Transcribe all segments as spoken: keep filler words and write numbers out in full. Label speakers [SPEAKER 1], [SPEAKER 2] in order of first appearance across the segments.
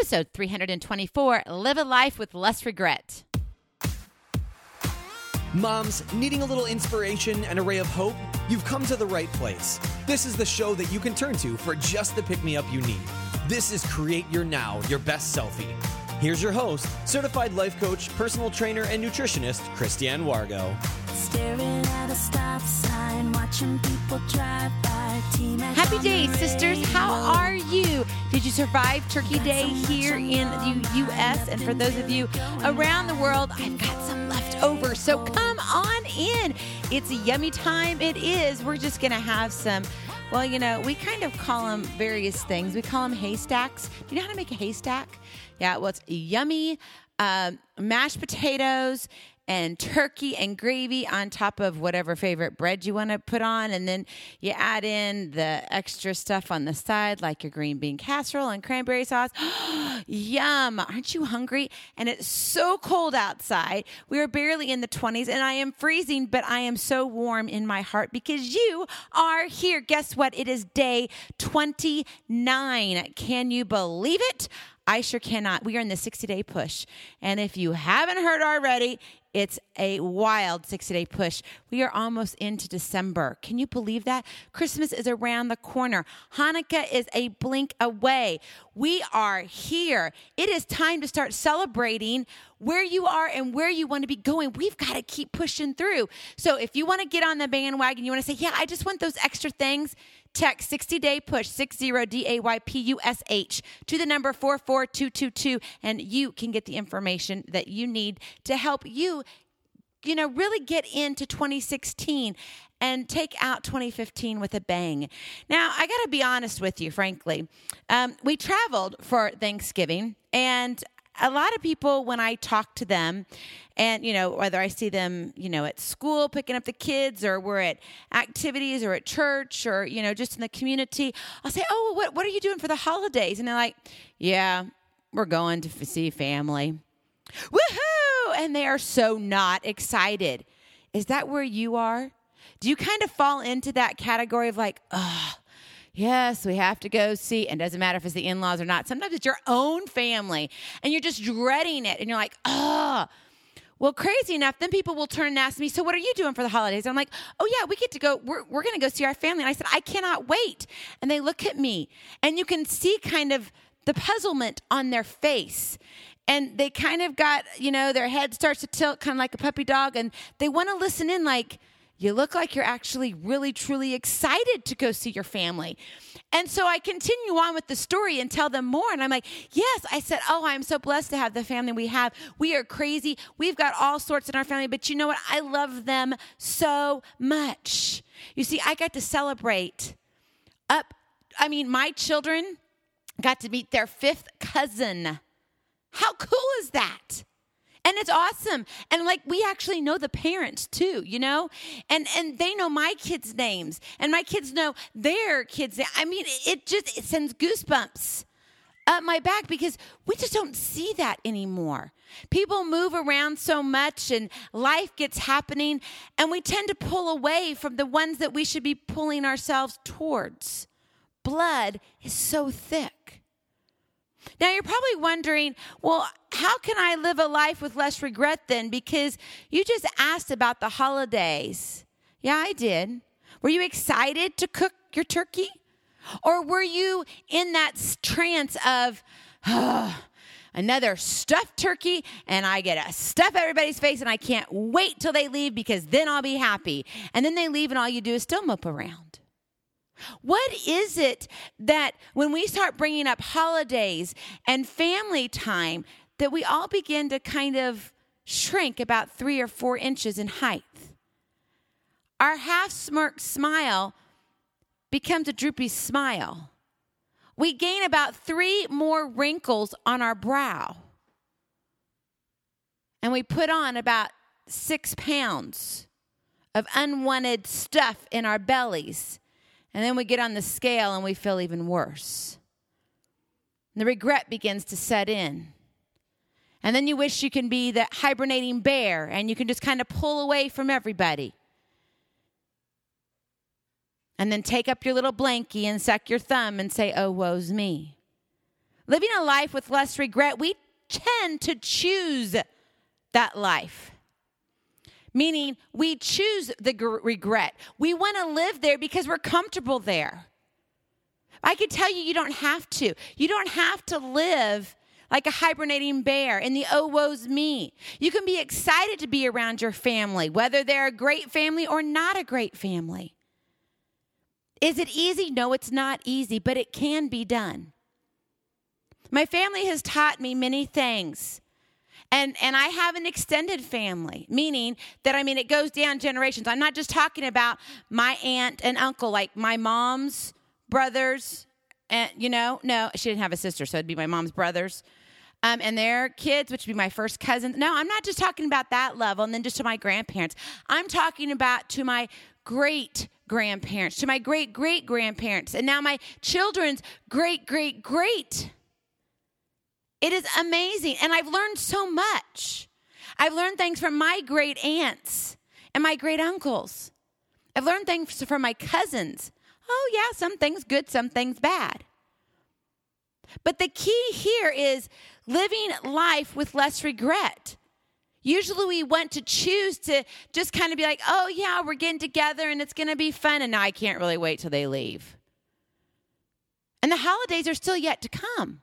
[SPEAKER 1] episode three twenty-four, Live a Life with Less Regret.
[SPEAKER 2] Moms, needing a little inspiration and a ray of hope? You've come to the right place. This is the show that you can turn to for just the pick-me-up you need. This is Create Your Now, Your Best Selfie. Here's your host, certified life coach, personal trainer, and nutritionist, Christiane Wargo.
[SPEAKER 3] Staring at a stop sign, watching people drive by.
[SPEAKER 1] Happy day, sisters. How are you? Did you survive Turkey Day here in the U S? And for those of you around the world, I've got some left over. So come on in. It's a yummy time. It is. We're just going to have some, well, you know, we kind of call them various things. We call them haystacks. Do you know how to make a haystack? Yeah, well, it's yummy um, mashed potatoes and turkey and gravy on top of whatever favorite bread you want to put on. And then you add in the extra stuff on the side, like your green bean casserole and cranberry sauce. Yum. Aren't you hungry? And it's so cold outside. We are barely in the twenties, and I am freezing, but I am so warm in my heart because you are here. Guess what? It is day twenty-nine. Can you believe it? I sure cannot. We are in the sixty-day push. And if you haven't heard already, it's a wild sixty-day push. We are almost into December. Can you believe that? Christmas is around the corner. Hanukkah is a blink away. We are here. It is time to start celebrating where you are and where you want to be going. We've got to keep pushing through. So if you want to get on the bandwagon, you want to say, yeah, I just want those extra things, text sixty-day push, sixty D A Y P U S H, to the number four four two two two, and you can get the information that you need to help you, you know, really get into twenty sixteen and take out twenty fifteen with a bang. Now, I got to be honest with you, frankly. Um, we traveled for Thanksgiving, and a lot of people, when I talk to them, and, you know, whether I see them, you know, at school picking up the kids, or we're at activities, or at church, or, you know, just in the community, I'll say, oh, well, what, what are you doing for the holidays? And they're like, yeah, we're going to f- see family. Woohoo! And they are so not excited. Is that where you are? Do you kind of fall into that category of like, oh, yes, we have to go see, and it doesn't matter if it's the in-laws or not. Sometimes it's your own family, and you're just dreading it, and you're like, oh. Well, crazy enough, then people will turn and ask me, so what are you doing for the holidays? And I'm like, oh, yeah, we get to go, we're, we're going to go see our family. And I said, I cannot wait. And they look at me, and you can see kind of the puzzlement on their face. And they kind of got, you know, their head starts to tilt kind of like a puppy dog, and they want to listen in like, you look like you're actually really, truly excited to go see your family. And so I continue on with the story and tell them more. And I'm like, yes, I said, oh, I'm so blessed to have the family we have. We are crazy. We've got all sorts in our family. But you know what? I love them so much. You see, I got to celebrate up. I mean, my children got to meet their fifth cousin. How cool is that? And it's awesome. And like, we actually know the parents too, you know, and, and they know my kids' names, and my kids know their kids' names. I mean, it just, it sends goosebumps up my back because we just don't see that anymore. People move around so much, and life gets happening, and we tend to pull away from the ones that we should be pulling ourselves towards. Blood is so thick. Now, you're probably wondering, well, how can I live a life with less regret then? Because you just asked about the holidays. Yeah, I did. Were you excited to cook your turkey? Or were you in that trance of, oh, another stuffed turkey, and I get to stuff everybody's face, and I can't wait till they leave because then I'll be happy. And then they leave, and all you do is still mope around. What is it that when we start bringing up holidays and family time, that we all begin to kind of shrink about three or four inches in height? Our half-smirked smile becomes a droopy smile. We gain about three more wrinkles on our brow. And we put on about six pounds of unwanted stuff in our bellies. And then we get on the scale and we feel even worse. And the regret begins to set in. And then you wish you can be the hibernating bear and you can just kind of pull away from everybody. And then take up your little blankie and suck your thumb and say, oh, woe's me. living a life with less regret, we tend to choose that life. Meaning we choose the g- regret. We want to live there because we're comfortable there. I can tell you, you don't have to. You don't have to live like a hibernating bear in the oh, woe's me. You can be excited to be around your family, whether they're a great family or not a great family. Is it easy? No, it's not easy, but it can be done. My family has taught me many things. And and I have an extended family, meaning that, I mean, it goes down generations. I'm not just talking about my aunt and uncle, like my mom's brothers, and you know, no, she didn't have a sister, so it'd be my mom's brothers, um, and their kids, which would be my first cousins. No, I'm not just talking about that level, and then just to my grandparents. I'm talking about to my great grandparents, to my great great grandparents, and now my children's great great great. It is amazing, and I've learned so much. I've learned things from my great aunts and my great uncles. I've learned things from my cousins. Oh, yeah, some things good, some things bad. But the key here is living life with less regret. Usually we want to choose to just kind of be like, oh, yeah, we're getting together and it's going to be fun, and now I can't really wait till they leave. And the holidays are still yet to come.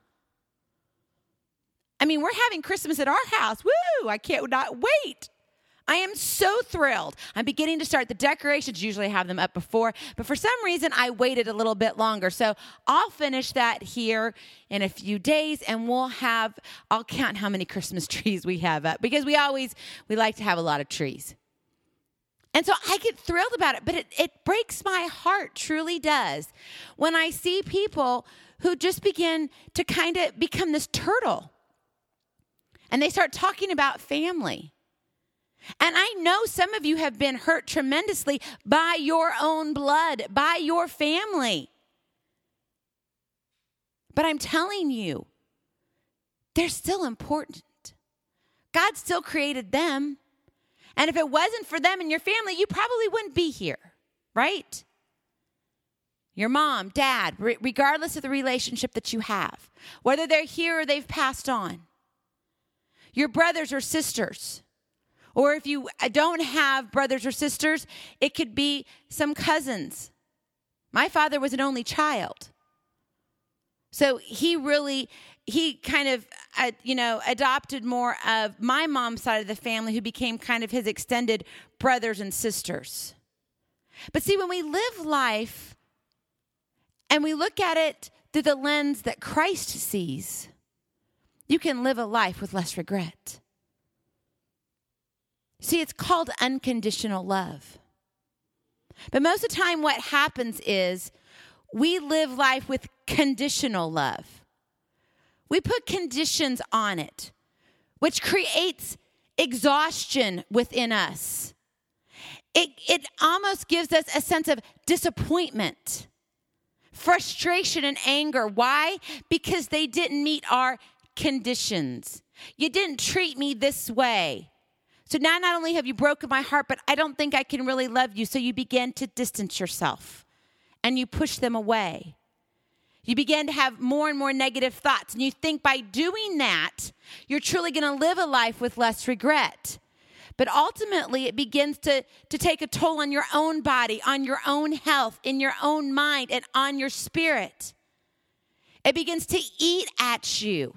[SPEAKER 1] I mean, we're having Christmas at our house. Woo! I can't not wait. I am so thrilled. I'm beginning to start the decorations. Usually I have them up before, but for some reason I waited a little bit longer. So I'll finish that here in a few days, and we'll have, I'll count how many Christmas trees we have up, because we always, we like to have a lot of trees. And so I get thrilled about it, but it, it breaks my heart, truly does, when I see people who just begin to kind of become this turtle. And they start talking about family. And I know some of you have been hurt tremendously by your own blood, by your family. But I'm telling you, they're still important. God still created them. And if it wasn't for them and your family, you probably wouldn't be here, right? Your mom, dad, re- regardless of the relationship that you have, whether they're here or they've passed on. Your brothers or sisters, or if you don't have brothers or sisters, it could be some cousins. My father was an only child. So he really, he kind of, uh, you know, adopted more of my mom's side of the family, who became kind of his extended brothers and sisters. But see, when we live life and we look at it through the lens that Christ sees, you can live a life with less regret. See, it's called unconditional love. But most of the time what happens is we live life with conditional love. We put conditions on it, which creates exhaustion within us. It, it almost gives us a sense of disappointment, frustration, and anger. Why? Because they didn't meet our conditions. You didn't treat me this way. So now not only have you broken my heart, but I don't think I can really love you. So you begin to distance yourself and you push them away. You begin to have more and more negative thoughts. And you think by doing that, you're truly going to live a life with less regret. But ultimately, it begins to, to take a toll on your own body, on your own health, in your own mind, and on your spirit. It begins to eat at you.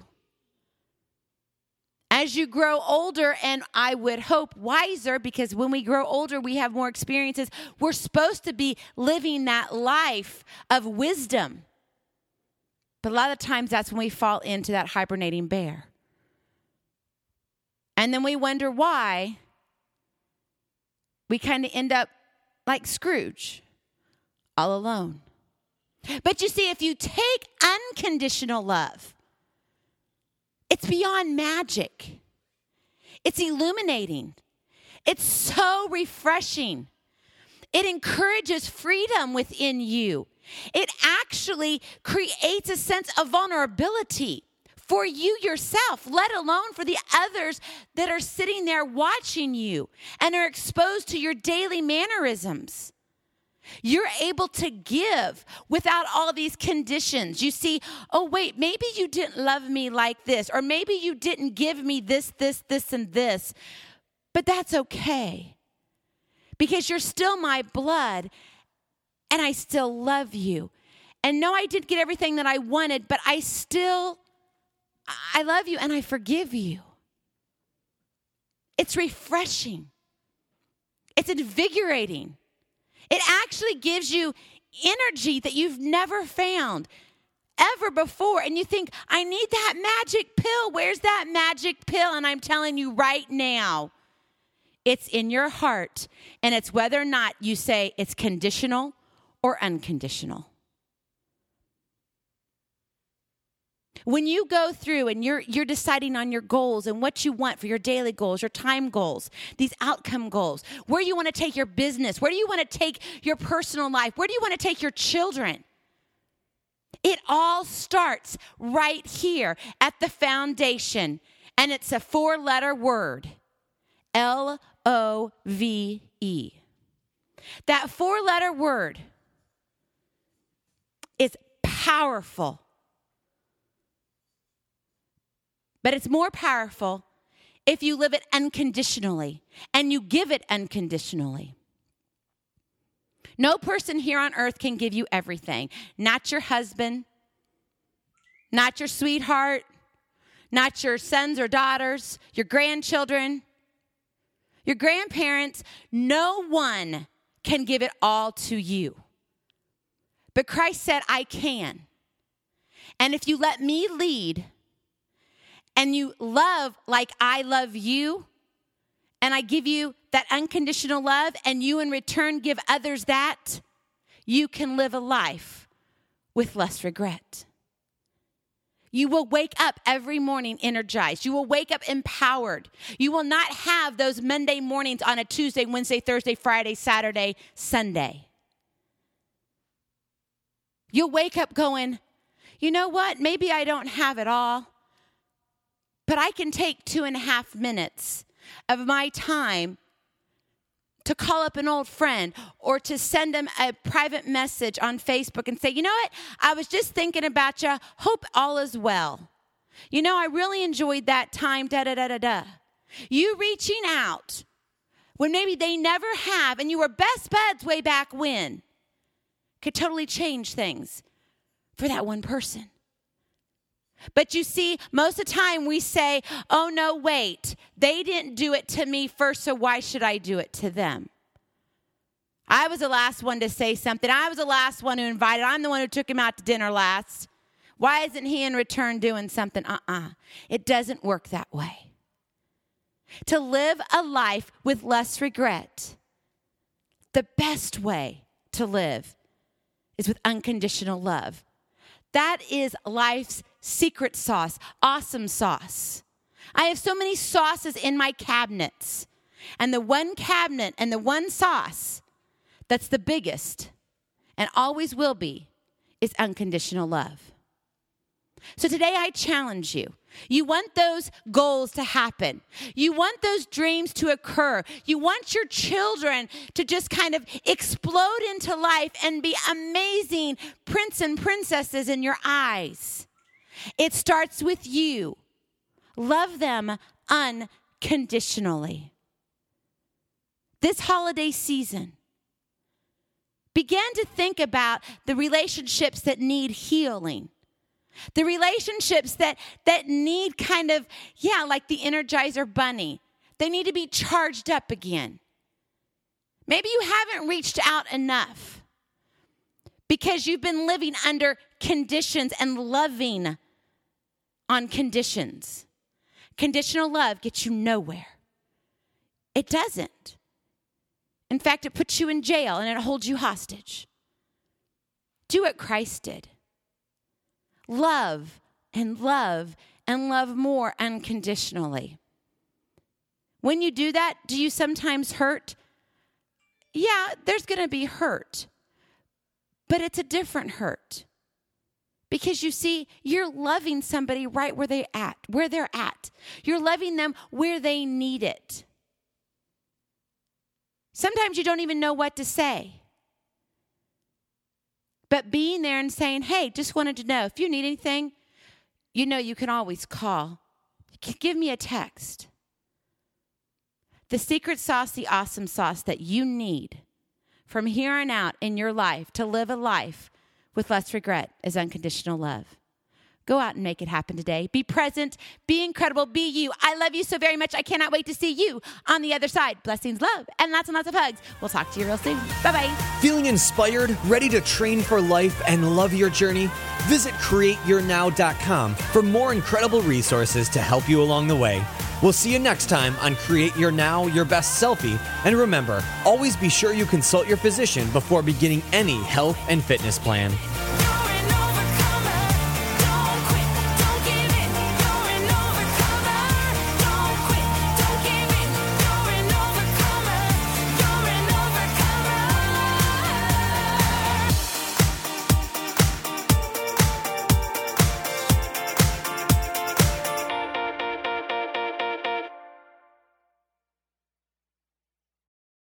[SPEAKER 1] As you grow older, and I would hope wiser, because when we grow older, we have more experiences. We're supposed to be living that life of wisdom. But a lot of times that's when we fall into that hibernating bear. And then we wonder why we kind of end up like Scrooge, all alone. But you see, if you take unconditional love, it's beyond magic. It's illuminating. It's so refreshing. It encourages freedom within you. It actually creates a sense of vulnerability for you yourself, let alone for the others that are sitting there watching you and are exposed to your daily mannerisms. You're able to give without all these conditions. You see, oh, wait, maybe you didn't love me like this, or maybe you didn't give me this, this, this, and this, but that's okay because you're still my blood and I still love you. And no, I didn't get everything that I wanted, but I still, I love you and I forgive you. It's refreshing. It's invigorating. It actually gives you energy that you've never found ever before. And you think, I need that magic pill. Where's that magic pill? And I'm telling you right now, it's in your heart. And it's whether or not you say it's conditional or unconditional. When you go through and you're you're deciding on your goals and what you want for your daily goals, your time goals, these outcome goals, where you want to take your business, where do you want to take your personal life, where do you want to take your children? It all starts right here at the foundation, and it's a four-letter word, L O V E. That four-letter word is powerful. But it's more powerful if you live it unconditionally and you give it unconditionally. No person here on earth can give you everything. Not your husband, not your sweetheart, not your sons or daughters, your grandchildren, your grandparents. No one can give it all to you. But Christ said, I can. And if you let me lead, and you love like I love you, and I give you that unconditional love, and you in return give others that, you can live a life with less regret. You will wake up every morning energized. You will wake up empowered. You will not have those Monday mornings on a Tuesday, Wednesday, Thursday, Friday, Saturday, Sunday. You'll wake up going, you know what? Maybe I don't have it all, but I can take two and a half minutes of my time to call up an old friend or to send them a private message on Facebook and say, you know what? I was just thinking about you. Hope all is well. You know, I really enjoyed that time, da, da, da, da, da. You reaching out when maybe they never have, and you were best buds way back when, could totally change things for that one person. But you see, most of the time we say, oh, no, wait, they didn't do it to me first, so why should I do it to them? I was the last one to say something. I was the last one who invited. I'm the one who took him out to dinner last. Why isn't he in return doing something? Uh-uh. It doesn't work that way. To live a life with less regret, the best way to live is with unconditional love. That is life's secret sauce, awesome sauce. I have so many sauces in my cabinets. And the one cabinet and the one sauce that's the biggest and always will be is unconditional love. So today I challenge you. You want those goals to happen. You want those dreams to occur. You want your children to just kind of explode into life and be amazing prince and princesses in your eyes. It starts with you. Love them unconditionally. This holiday season, begin to think about the relationships that need healing. The relationships that, that need kind of, yeah, like the Energizer Bunny. They need to be charged up again. Maybe you haven't reached out enough because you've been living under conditions and loving on conditions. Conditional love gets you nowhere. It doesn't. In fact, it puts you in jail and it holds you hostage. Do what Christ did. Love and love and love more unconditionally. When you do that, do you sometimes hurt? Yeah, there's going to be hurt. But it's a different hurt. Because you see, you're loving somebody right where they're at, where they're at. You're loving them where they need it. Sometimes you don't even know what to say. But being there and saying, hey, just wanted to know, if you need anything, you know you can always call. Give me a text. The secret sauce, the awesome sauce that you need from here on out in your life to live a life with less regret is unconditional love. Go out and make it happen today. Be present, be incredible, be you. I love you so very much. I cannot wait to see you on the other side. Blessings, love, and lots and lots of hugs. We'll talk to you real soon. Bye-bye.
[SPEAKER 2] Feeling inspired, ready to train for life and love your journey? Visit create your now dot com for more incredible resources to help you along the way. We'll see you next time on Create Your Now, Your Best Selfie. And remember, always be sure you consult your physician before beginning any health and fitness plan.